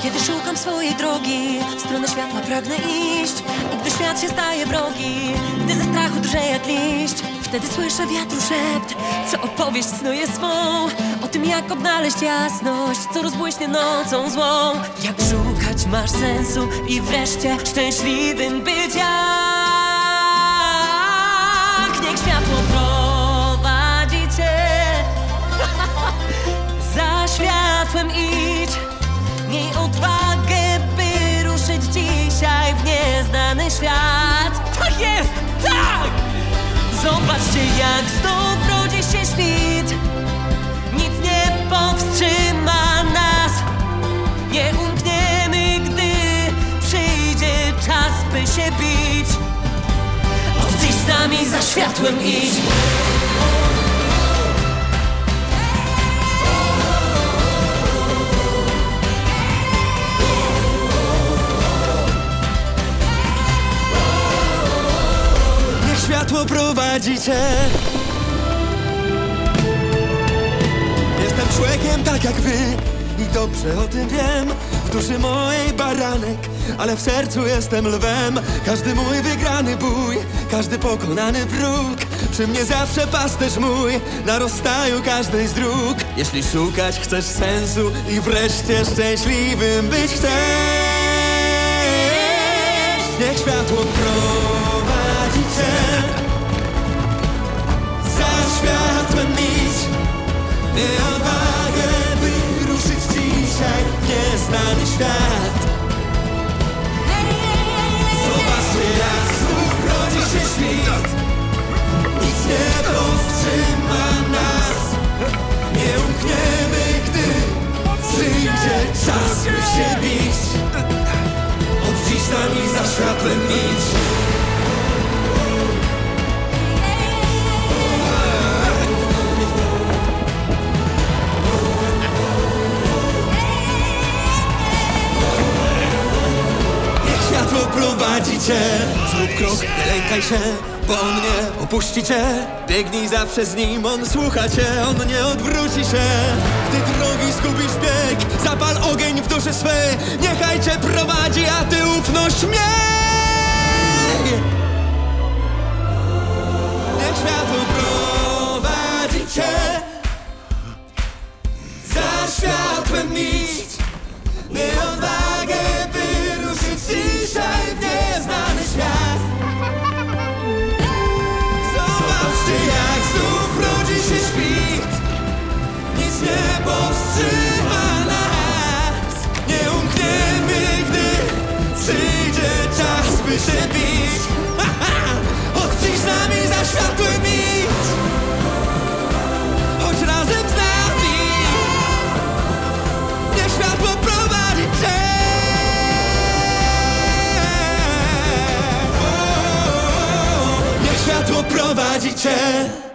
Kiedy szukam swojej drogi, w stronę światła pragnę iść. I gdy świat się staje wrogi, gdy ze strachu drże jak liść, wtedy słyszę wiatru szept, co opowieść snuje swą, o tym jak odnaleźć jasność, co rozbłyśnie nocą złą. Jak szukać masz sensu i wreszcie szczęśliwym być jak. Niech światło prowadzi cię. Za światłem idź. Miej odwagę, by ruszyć dzisiaj w nieznany świat. Tak jest, tak! Zobaczcie, jak znów rodzi się świt. Nic nie powstrzyma nas. Nie umkniemy, gdy przyjdzie czas, by się bić. Od dziś z nami za światłem idź. Światło prowadzi cię. Jestem człowiekiem tak jak wy i dobrze o tym wiem. W duszy mojej baranek, ale w sercu jestem lwem. Każdy mój wygrany bój, każdy pokonany wróg, przy mnie zawsze pasterz mój, na rozstaju każdej z dróg. Jeśli szukać chcesz sensu i wreszcie szczęśliwym być chcesz, niech światło prowadzi cię. Światłem idź, miej odwagę, by ruszyć dzisiaj w nieznany świat. Zobaczcie, jak znów rodzi się świt. Nic nie powstrzyma nas. Nie umkniemy, gdy przyjdzie czas, by się bić. Od dziś z nami za światłem idź. Prowadzi cię. Zrób krok, nie lękaj się, bo on nie opuści cię. Biegnij zawsze z nim, on słucha cię, on nie odwróci się. Gdy drogi zgubisz bieg, zapal ogień w duszy swej. Niechaj cię prowadzi, a ty ufność miej. Niech światło prowadzi cię. Za światłem idź. Miej odwagę, by ruszyć dzisiaj w nieznany świat. Zobaczcie, jak znów rodzi się świt. Nic nie powstrzyma nas. Nie umkniemy, gdy przyjdzie czas, by się bić. Od dziś z nami za światłem idź. Chodź razem z nami. Niech światło prowadzi cię. Niech światło prowadzi cię.